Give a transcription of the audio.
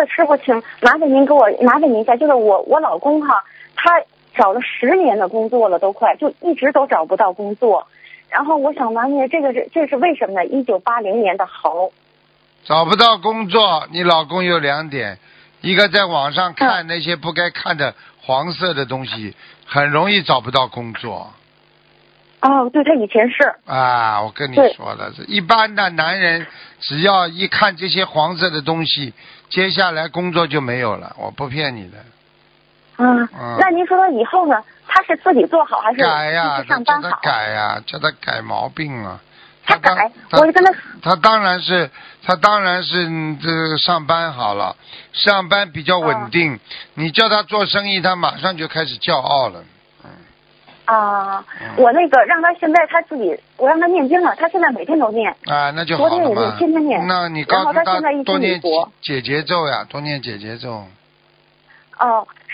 师傅，请麻烦您一下，就是我老公哈，他找了10年的工作了，都快就一直都找不到工作。然后我想问你，这是为什么呢？1980年的猴。 找不到工作，你老公有2点，一个在网上看那些不该看的黄色的东西，很容易找不到工作。 哦，对，他以前是。 啊，我跟你说了，一般的男人只要一看这些黄色的东西，接下来工作就没有了，我不骗你的。 那您说他以后呢？他是自己做好还是改呀？ 上班好？ 叫他改呀，叫他改毛病啊。 他改，我就跟他。 他当然是这上班好了，上班比较稳定。你叫他做生意，他马上就开始骄傲了。 我那个让他现在他自己，我让他念经了，他现在每天都念。 啊，那就好了嘛。 昨天也念，天天念。 那你告诉他多念解结咒呀，多念解结咒。 哦。